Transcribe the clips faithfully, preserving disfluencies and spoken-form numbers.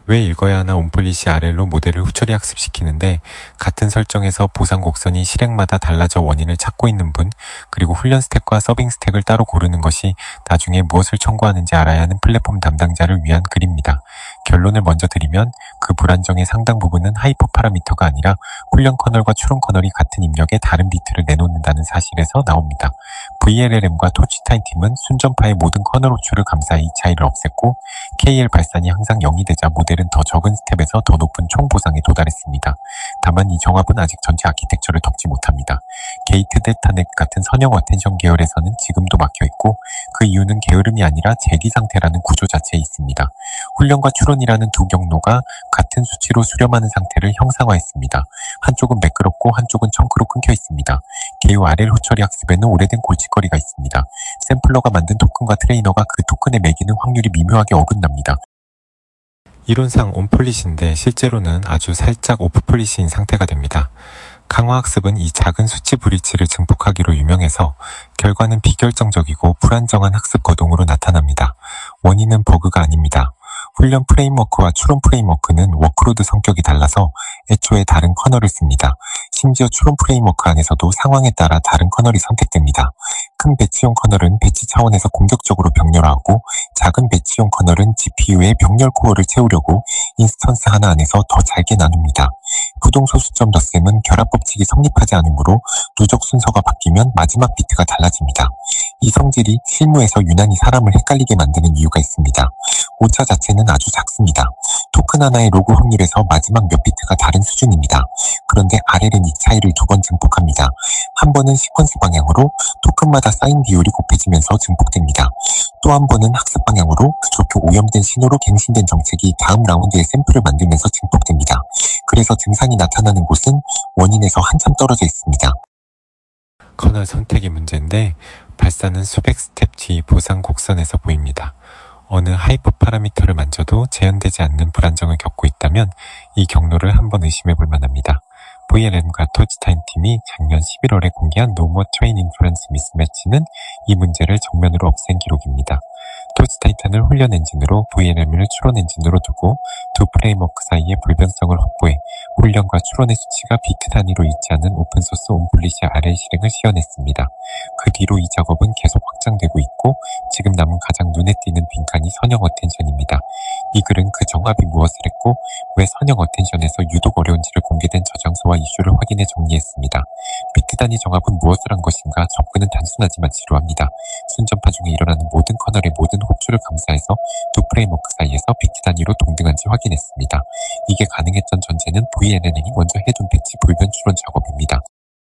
왜 읽어야 하나 온폴리시 알엘로 모델을 후처리 학습시키는데 같은 설정에서 보상 곡선이 실행마다 달라져 원인을 찾고 있는 분, 그리고 훈련 스택과 서빙 스택을 따로 고르는 것이 나중에 무엇을 청구하는지 알아야 하는 플랫폼 담당자를 위한 글입니다. 결론을 먼저 드리면 그 불안정의 상당 부분은 하이퍼 파라미터가 아니라 훈련 커널과 추론 커널이 같은 입력에 다른 비트를 내놓는다는 사실에서 나옵니다. 브이엘엘엠과 토치타임 팀은 순전파의 모든 커널 호출을 감사해 이 차이를 없앴고 케이엘 발산이 항상 영이 되자 모델은 더 적은 스텝에서 더 높은 총 보상에 도달했습니다. 다만 이 정합은 아직 전체 아키텍처를 덮지 못합니다. 게이트 델타넷 같은 선형 어텐션 계열에서는 지금도 막혀있고 그 이유는 게으름이 아니라 재기 상태라는 구조 자체에 있습니다. 훈련과 추론이라는 두 경로가 같은 수치로 수렴하는 상태를 형상화했습니다. 한쪽은 매끄럽고 한쪽은 청크로 끊겨 있습니다. 개요 알엘 후처리 학습에는 오래된 골칫거리가 있습니다. 샘플러가 만든 토큰과 트레이너가 그 토큰에 매기는 확률이 미묘하게 어긋납니다. 이론상 온폴리시인데 실제로는 아주 살짝 오프폴리시인 상태가 됩니다. 강화학습은 이 작은 수치 브리치를 증폭하기로 유명해서 결과는 비결정적이고 불안정한 학습 거동으로 나타납니다. 원인은 버그가 아닙니다. 훈련 프레임워크와 추론 프레임워크는 워크로드 성격이 달라서 애초에 다른 커널을 씁니다. 심지어 추론 프레임워크 안에서도 상황에 따라 다른 커널이 선택됩니다. 큰 배치용 커널은 배치 차원에서 공격적으로 병렬화하고 작은 배치용 커널은 지피유의 병렬 코어를 채우려고 인스턴스 하나 안에서 더 잘게 나눕니다. 부동소수점 덧셈은 결합 법칙이 성립하지 않으므로 누적 순서가 바뀌면 마지막 비트가 달라집니다. 이 성질이 실무에서 유난히 사람을 헷갈리게 만드는 이유가 있습니다. 오차 자체는 아주 작습니다. 토큰 하나의 로그 확률에서 마지막 몇 비트가 다른 수준입니다. 그런데 알엘은 이 차이를 두 번 증폭합니다. 한 번은 시퀀스 방향으로 토큰마다 사인 비율이 곱해지면서 증폭됩니다. 또 한 번은 학습 방향으로 좋게 오염된 신호로 갱신된 정책이 다음 라운드의 샘플을 만들면서 증폭됩니다. 그래서 증상이 나타나는 곳은 원인에서 한참 떨어져 있습니다. 커널 선택이 문제인데 발사는 수백 스텝 뒤 보상 곡선에서 보입니다. 어느 하이퍼 파라미터를 만져도 재현되지 않는 불안정을 겪고 있다면 이 경로를 한번 의심해 볼 만합니다. 브이엘엠과 토치타임 팀이 작년 십일월에 공개한 노모 트레인 인퍼런스 미스매치는 이 문제를 정면으로 없앤 기록입니다. 토치타이탄을 훈련 엔진으로 브이엘엠을 추론 엔진으로 두고 두 프레임워크 사이의 불변성을 확보해 훈련과 추론의 수치가 비트 단위로 있지 않은 오픈소스 온폴리시 알엘 실행을 시연했습니다. 그 뒤로 이 작업은 계속 확장되고 있고 지금 남은 가장 눈에 띄는 빈칸이 선형 어텐션입니다. 이 글은 그 정합이 무엇을 했고 왜 선형 어텐션에서 유독 어려운지를 공개된 저장소와 이슈를 확인해 정리했습니다. 비트 단위 정합은 무엇을 한 것인가? 접근은 단순하지만 지루합니다. 순전파 중에 일어나는 모든 커널의 모든 호출을 감사해서 두 프레임워크 사이에서 비트 단위로 동등한지 확인했습니다. 이게 가능했던 전제는 브이엘엘엠이 먼저 해둔 배치 불변 추론 작업입니다.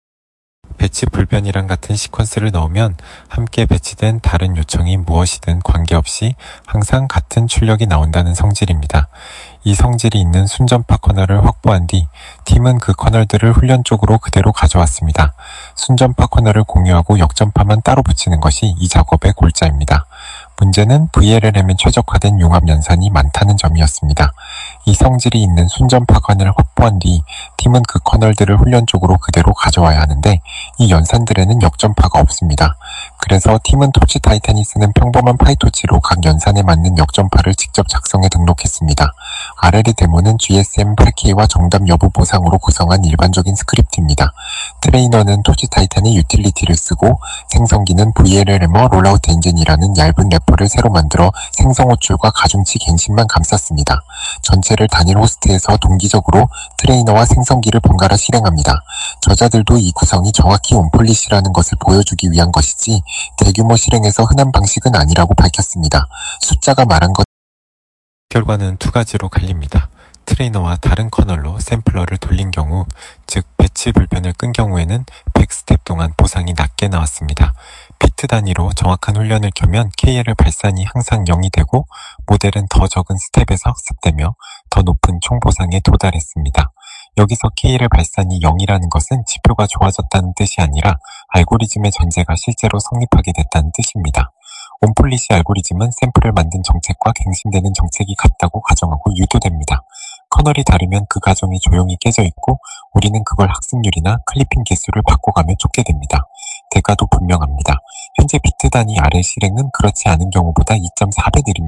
배치 불변이랑 같은 시퀀스를 넣으면 함께 배치된 다른 요청이 무엇이든 관계없이 항상 같은 출력이 나온다는 성질입니다. 이 성질이 있는 순전파 커널을 확보한 뒤 팀은 그 커널들을 훈련 쪽으로 그대로 가져왔습니다. 순전파 커널을 공유하고 역전파만 따로 붙이는 것이 이 작업의 골자입니다. 문제는 브이엘엘엠에 최적화된 융합 연산이 많다는 점이었습니다. 이 성질이 있는 순전파 커널을 확보한 뒤 팀은 그 커널들을 훈련 쪽으로 그대로 가져와야 하는데 이 연산들에는 역전파가 없습니다. 그래서 팀은 토치 타이탄이 쓰는 평범한 파이토치로 각 연산에 맞는 역전파를 직접 작성해 등록했습니다. 알엘의 데모는 지에스엠 팔 케이와 정답 여부 보상으로 구성한 일반적인 스크립트입니다. 트레이너는 토치 타이탄의 유틸리티를 쓰고 생성기는 브이엘엘엠어 롤아웃 엔진이라는 얇은 래퍼를 새로 만들어 생성 호출과 가중치 갱신만 감쌌습니다. 전체를 단일 호스트에서 동기적으로 트레이너와 생성기를 번갈아 실행합니다. 저자들도 이 구성이 정확히 온폴리시라는 것을 보여주기 위한 것이지 대규모 실행에서 흔한 방식은 아니라고 밝혔습니다. 숫자가 말한 것 결과는 두 가지로 갈립니다. 트레이너와 다른 커널로 샘플러를 돌린 경우, 즉 배치 불변을 끈 경우에는 백 스텝 동안 보상이 낮게 나왔습니다. 비트 단위로 정확한 훈련을 켜면 케이엘의 발산이 항상 영이 되고 모델은 더 적은 스텝에서 학습되며 더 높은 총 보상에 도달했습니다. 여기서 케이엘의 발산이 영이라는 것은 지표가 좋아졌다는 뜻이 아니라 알고리즘의 전제가 실제로 성립하게 됐다는 뜻입니다. 온폴리시 알고리즘은 샘플을 만든 정책과 갱신되는 정책이 같다고 가정하고 유도됩니다. 커널이 다르면 그 가정이 조용히 깨져 있고 우리는 그걸 학습률이나 클리핑 개수를 바꿔가며 쫓게 됩니다. 대가도 분명합니다. 현재 비트 단위 알엘 실행은 그렇지 않은 경우보다 이 점 사 배 느립니다.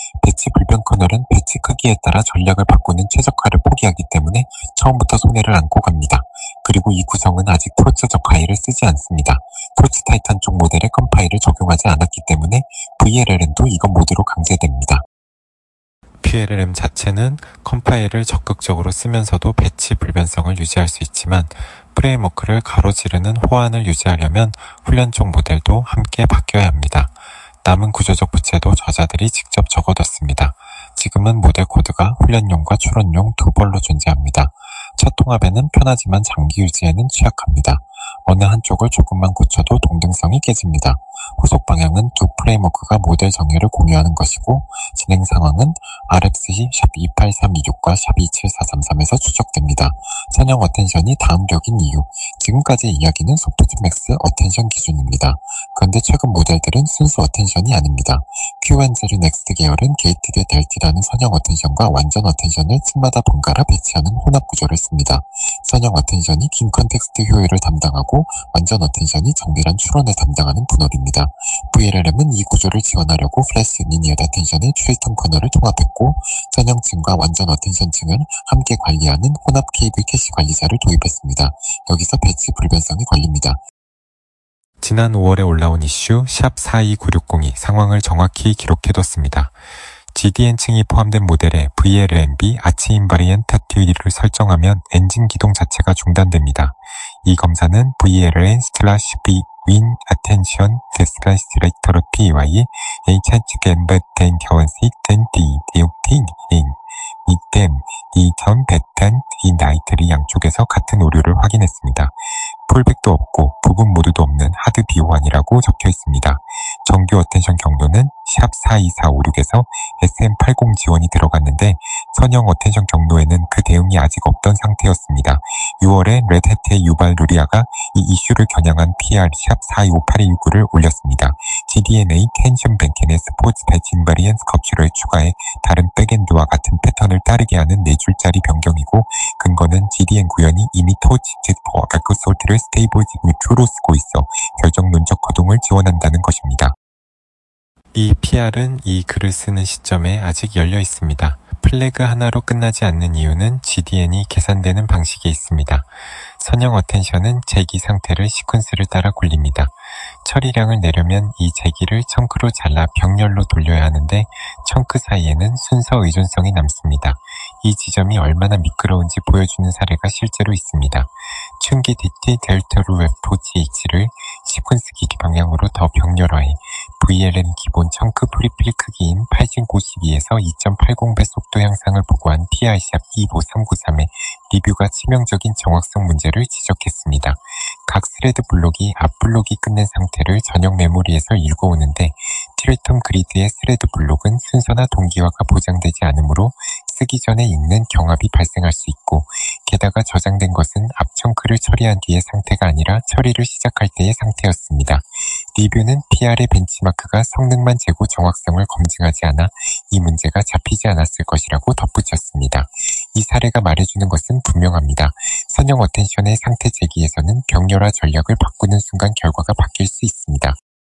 배치 불변 커널은 배치 크기에 따라 전략을 바꾸는 최적화를 포기하기 때문에 처음부터 손해를 안고 갑니다. 그리고 이 구성은 아직 토르츠 적화일을 쓰지 않습니다. 토르츠 타이탄 쪽 모델에 컴파일을 적용하지 않았기 때문에 브이엘엘엠도 이건 모드로 강제됩니다. 퓨엘엘엠 자체는 컴파일을 적극적으로 쓰면서도 배치 불변성을 유지할 수 있지만 프레임워크를 가로지르는 호환을 유지하려면 훈련 쪽 모델도 함께 바뀌어야 합니다. 남은 구조적 부채도 저자들이 직접 적어뒀습니다. 지금은 모델 코드가 훈련용과 추론용 두 벌로 존재합니다. 첫 통합에는 편하지만 장기 유지에는 취약합니다. 어느 한쪽을 조금만 고쳐도 동등성이 깨집니다. 후속 방향은 두 프레임워크가 모델 정의를 공유하는 것이고 진행 상황은 알엑스씨 이팔삼이육과 이칠사삼삼에서 추적됩니다. 선형 어텐션이 다음격인 이유, 지금까지 이야기는 소프트맥스 어텐션 기준입니다. 그런데 최근 모델들은 순수 어텐션이 아닙니다. 큐엔젤 넥스트 계열은 게이트드 델티라는 선형 어텐션과 완전 어텐션을 층마다 번갈아 배치하는 혼합 구조를 씁니다. 선형 어텐션이 긴 컨텍스트 효율을 담당하고 완전 어텐션이 정밀한 추론을 담당하는 분할입니다. 브이엘엘엠은 이 구조를 지원하려고 플래시 리니어 어텐션의 트레이턴 커널을 통합했고 선형층과 완전 어텐션층을 함께 관리하는 혼합 케이블 캐시 관리자를 도입했습니다. 여기서 배치 불변성이 걸립니다. 지난 오월에 올라온 이슈 샵 사이구육공이 상황을 정확히 기록해뒀습니다. 지디엔층이 포함된 모델에 브이엘엘엠비 아치 인바리언트 듀티를 설정하면 엔진 기동 자체가 중단됩니다. 이 검사는 브이엘엘엠 슬래시 B 윈 attention desplacer py a change embed then currency then d deoctin in 이댐, 이점, 배탄, 이 나이트리 양쪽에서 같은 오류를 확인했습니다. 폴백도 없고 부분 모드도 없는 하드 비호환이라고 적혀 있습니다. 정규 어텐션 경로는 샵 사이사오육에서 에스엠 팔십 지원이 들어갔는데 선형 어텐션 경로에는 그 대응이 아직 없던 상태였습니다. 유월에 레드해트의 유발 루리아가 이 이슈를 겨냥한 피알 샵 사이오팔이구를 올렸습니다. 지디엔에이 텐션 뱅켄의 스포츠 배치 인바리언스 컴퓨터를 추가해 다른 백엔드와 같은 패턴을 따르게 하는 네 줄짜리 변경이고 근거는 지디엔 구현이 이미 토치, 즉 버가크솔트를 스테이블 뉴트로 쓰고 있어 결정론적 거동을 지원한다는 것입니다. 이 피알은 이 글을 쓰는 시점에 아직 열려 있습니다. 플래그 하나로 끝나지 않는 이유는 지디엔이 계산되는 방식에 있습니다. 선형 어텐션은 제기 상태를 시퀀스를 따라 굴립니다. 처리량을 내려면 이 제기를 청크로 잘라 병렬로 돌려야 하는데 청크 사이에는 순서 의존성이 남습니다. 이 지점이 얼마나 미끄러운지 보여주는 사례가 실제로 있습니다. 춘기 디티 델타루 에프 지에이치를 시퀀스 기기 방향으로 더 병렬화해 브이엘엠 기본 청크 프리필 크기인 팔십 구십이에서 이 점 팔십 배 속도 향상을 보고한 피알 샵 이오삼구삼의 리뷰가 치명적인 정확성 문제를 지적했습니다. 각 스레드 블록이 앞 블록이 끝낸 상태를 전용 메모리에서 읽어오는데 트리텀 그리드의 스레드 블록은 순서나 동기화가 보장되지 않으므로 쓰기 전에 읽는 경합이 발생할 수 있고 게다가 저장된 것은 앞 청크를 처리한 뒤의 상태가 아니라 처리를 시작할 때의 상태였습니다. 리뷰는 피알의 벤치마크가 성능만 재고 정확성을 검증하지 않아 이 문제가 잡히지 않았을 것이라고 덧붙였습니다. 이 사례가 말해주는 것은 분명합니다. 선형 어텐션의 상태 제기에서는 병렬화 전략을 바꾸는 순간 결과가 바뀔 수 있습니다.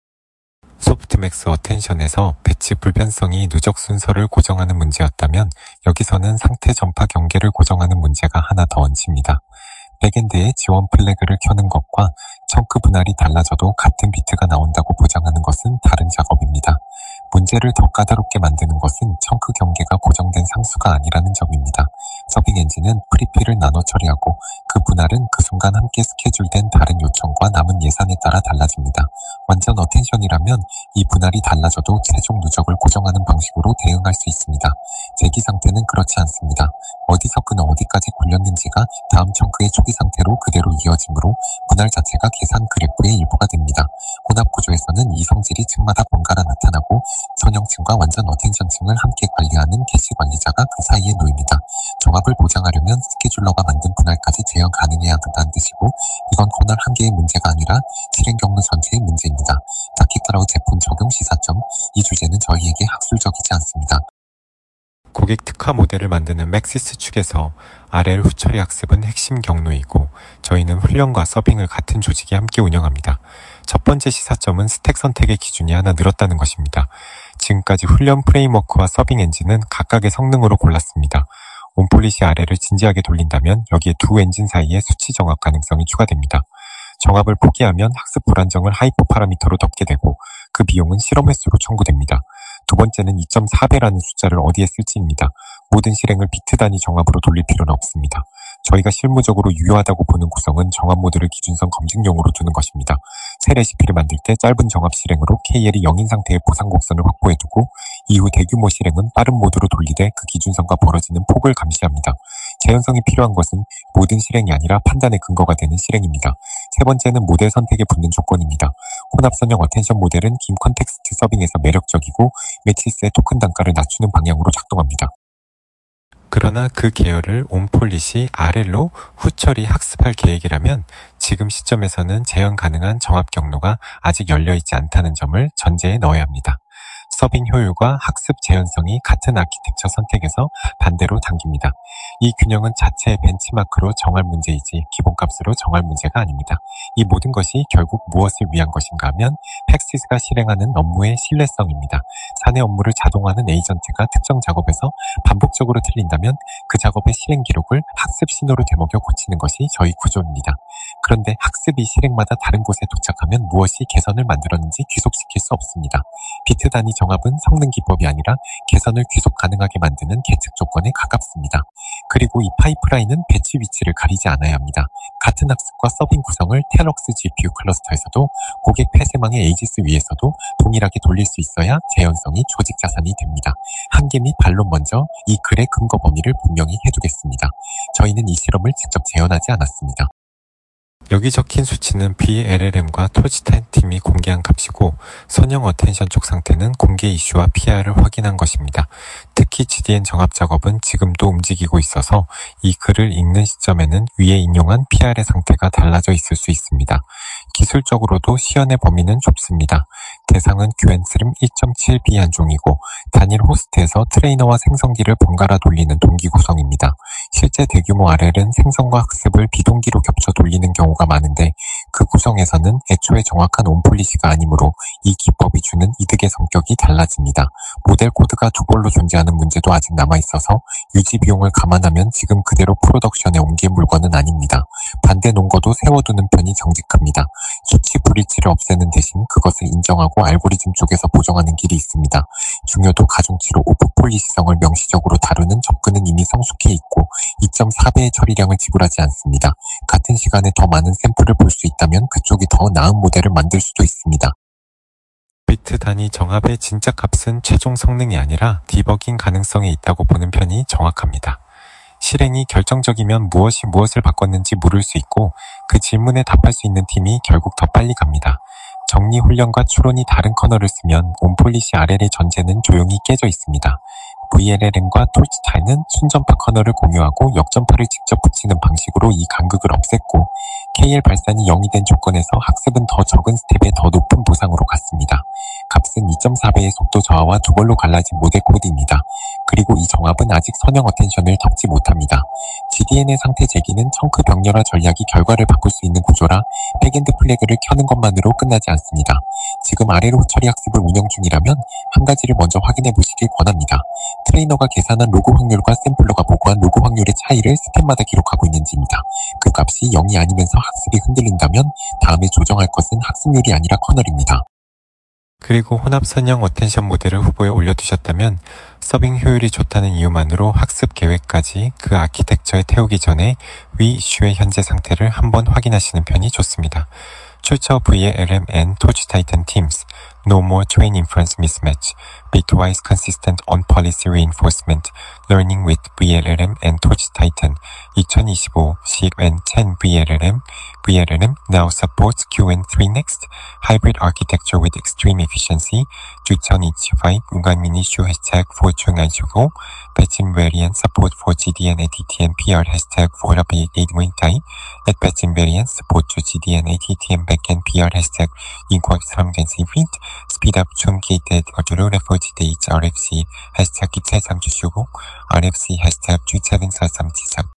소프트맥스 어텐션에서 배치 불변성이 누적 순서를 고정하는 문제였다면 여기서는 상태 전파 경계를 고정하는 문제가 하나 더 얹힙니다. 백엔드에 지원 플래그를 켜는 것과 청크 분할이 달라져도 같은 비트가 나온다고 보장하는 것은 다른 작업입니다. 문제를 더 까다롭게 만드는 것은 청크 경계가 고정된 상수가 아니라는 점입니다. 서빙 엔진은 프리필을 나눠 처리하고 그 분할은 그 순간 함께 스케줄된 다른 요청과 남은 예산에 따라 달라집니다. 완전 어텐션이라면 이 분할이 달라져도 최종 누적을 고정하는 방식으로 대응할 수 있습니다. 제기 상태는 그렇지 않습니다. 어디서 끊어 어디까지 굴렸는지가 다음 청크의 초기 상태로 그대로 이어지므로 분할 자체가 계산 그래프의 일부가 됩니다. 혼합 구조에서는 이 성질이 층마다 번갈아 나타나고 선형층과 완전 어텐션층을 함께 관리하는 캐시 관리자가 그 사이에 놓입니다. 정합을 보장하려면 스케줄러가 만든 분할까지 재현 가능해야 한다는 뜻이고 이건 코널 한 개의 문제가 아니라 실행 경로 전체의 문제입니다. 다키타라우 제품 적용 시사점, 이 주제는 저희에게 학술적이지 않습니다. 고객 특화 모델을 만드는 맥시스 측에서 알엘 후처리 학습은 핵심 경로이고 저희는 훈련과 서빙을 같은 조직이 함께 운영합니다. 첫 번째 시사점은 스택 선택의 기준이 하나 늘었다는 것입니다. 지금까지 훈련 프레임워크와 서빙 엔진은 각각의 성능으로 골랐습니다. 온폴리시 아래를 진지하게 돌린다면 여기에 두 엔진 사이에 수치 정합 가능성이 추가됩니다. 정합을 포기하면 학습 불안정을 하이퍼 파라미터로 덮게 되고 그 비용은 실험 횟수로 청구됩니다. 두 번째는 이 점 사 배라는 숫자를 어디에 쓸지입니다. 모든 실행을 비트 단위 정합으로 돌릴 필요는 없습니다. 저희가 실무적으로 유효하다고 보는 구성은 정합 모드를 기준선 검증용으로 두는 것입니다. 새 레시피를 만들 때 짧은 정합 실행으로 케이엘이 영인 상태의 보상 곡선을 확보해두고 이후 대규모 실행은 빠른 모드로 돌리되 그 기준선과 벌어지는 폭을 감시합니다. 재현성이 필요한 것은 모든 실행이 아니라 판단의 근거가 되는 실행입니다. 세 번째는 모델 선택에 붙는 조건입니다. 혼합선형 어텐션 모델은 긴 컨텍스트 서빙에서 매력적이고 매치스의 토큰 단가를 낮추는 방향으로 작동합니다. 그러나 그 계열을 온폴리시 알엘로 후처리 학습할 계획이라면 지금 시점에서는 재현 가능한 정합 경로가 아직 열려있지 않다는 점을 전제에 넣어야 합니다. 서빙 효율과 학습 재현성이 같은 아키텍처 선택에서 반대로 당깁니다. 이 균형은 자체의 벤치마크로 정할 문제이지 기본값으로 정할 문제가 아닙니다. 이 모든 것이 결국 무엇을 위한 것인가 하면 팩시스가 실행하는 업무의 신뢰성입니다. 사내 업무를 자동화하는 에이전트가 특정 작업에서 반복적으로 틀린다면 그 작업의 실행 기록을 학습 신호로 되먹여 고치는 것이 저희 구조입니다. 그런데 학습이 실행마다 다른 곳에 도착하면 무엇이 개선을 만들었는지 귀속시킬 수 없습니다. 비트 단위 정합은 성능 기법이 아니라 개선을 귀속 가능하게 만드는 계측 조건에 가깝습니다. 그리고 이 파이프라인은 배치 위치를 가리지 않아야 합니다. 같은 학습과 서빙 구성을 텔럭스 지피유 클러스터에서도 고객 폐쇄망의 에이지스 위에서도 동일하게 돌릴 수 있어야 재현성이 조직 자산이 됩니다. 한계 및 반론 먼저 이 글의 근거 범위를 분명히 해두겠습니다. 저희는 이 실험을 직접 재현하지 않았습니다. 여기 적힌 수치는 비엘엘엠과 토지타임 팀이 공개한 값이고 선형 어텐션 쪽 상태는 공개 이슈와 피아르을 확인한 것입니다. 특히 지디엔 정합 작업은 지금도 움직이고 있어서 이 글을 읽는 시점에는 위에 인용한 피아르의 상태가 달라져 있을 수 있습니다. 기술적으로도 시연의 범위는 좁습니다. 대상은 큐엔스림 일 점 칠 비 한 종이고 단일 호스트에서 트레이너와 생성기를 번갈아 돌리는 동기 구성입니다. 실제 대규모 알엘은 생성과 학습을 비동기로 겹쳐 돌리는 경우가 많은데 그 구성에서는 애초에 정확한 온폴리시가 아니므로 이 기법이 주는 이득의 성격이 달라집니다. 모델 코드가 두 벌로 존재하는 문제도 아직 남아있어서 유지 비용을 감안하면 지금 그대로 프로덕션에 옮길 물건은 아닙니다. 반대 논거도 세워두는 편이 정직합니다. 수치 불일치를 없애는 대신 그것을 인정하고 알고리즘 쪽에서 보정하는 길이 있습니다. 중요도 가중치로 오프폴리시성을 명시적으로 다루는 접근은 이미 성숙해 있고 이 점 사 배의 처리량을 지불하지 않습니다. 같은 시간에 더 많은 샘플을 볼 수 있다면 그쪽이 더 나은 모델을 만들 수도 있습니다. 비트 단위 정합의 진짜 값은 최종 성능이 아니라 디버깅 가능성에 있다고 보는 편이 정확합니다. 실행이 결정적이면 무엇이 무엇을 바꿨는지 물을 수 있고 그 질문에 답할 수 있는 팀이 결국 더 빨리 갑니다. 정리 훈련과 추론이 다른 커널을 쓰면 온폴리시 알엘의 전제는 조용히 깨져 있습니다. 브이엘엘엠과 톨츠타이는 순전파 커널을 공유하고 역전파를 직접 붙이는 방식으로 이 간극을 없앴고 케이엘 발산이 영이 된 조건에서 학습은 더 적은 스텝에 더 높은 보상으로 갔습니다. 값은 이 점 사 배의 속도 저하와 두 벌로 갈라진 모델 코드입니다. 그리고 이 정합은 아직 선형 어텐션을 덮지 못합니다. 지디엔의 상태 재기는 청크 병렬화 전략이 결과를 바꿀 수 있는 구조라 백엔드 플래그를 켜는 것만으로 끝나지 않습니다. 지금 아래로 처리 학습을 운영 중이라면 한 가지를 먼저 확인해 보시길 권합니다. 트레이너가 계산한 로그 확률과 샘플러가 보고한 로그 확률의 차이를 스텝마다 기록하고 있는지입니다. 그 값이 영이 아니면서 학습이 흔들린다면 다음에 조정할 것은 학습률이 아니라 커널입니다. 그리고 혼합선형 어텐션 모델을 후보에 올려두셨다면 서빙 효율이 좋다는 이유만으로 학습 계획까지 그 아키텍처에 태우기 전에 위 이슈의 현재 상태를 한번 확인하시는 편이 좋습니다. 출처 브이엘엘엠 and Torch Titan teams. No more train inference mismatch. Bitwise consistent on policy reinforcement. Learning with 브이엘엘엠 and Torch Titan. 이천이십오 시그엔 텐 브이엘엘엠. 브이엘엘엠 now supports 큐 엔 쓰리 next. Hybrid architecture with extreme efficiency. 이천이십오 우간민 issue hashtag 사천이십오. Batching variant support for 지디엔 에이티티엠 피알 hashtag 사백팔십팔 윈타이. At batching variant support to 지디엔 에이티티엠 backend 피알 hashtag 인권 상전시 print. Speed up 좀 gated 어조로 referred to each 알에프씨 hashtag 이천삼 주시고 알에프씨 hashtag 이천사백삼십삼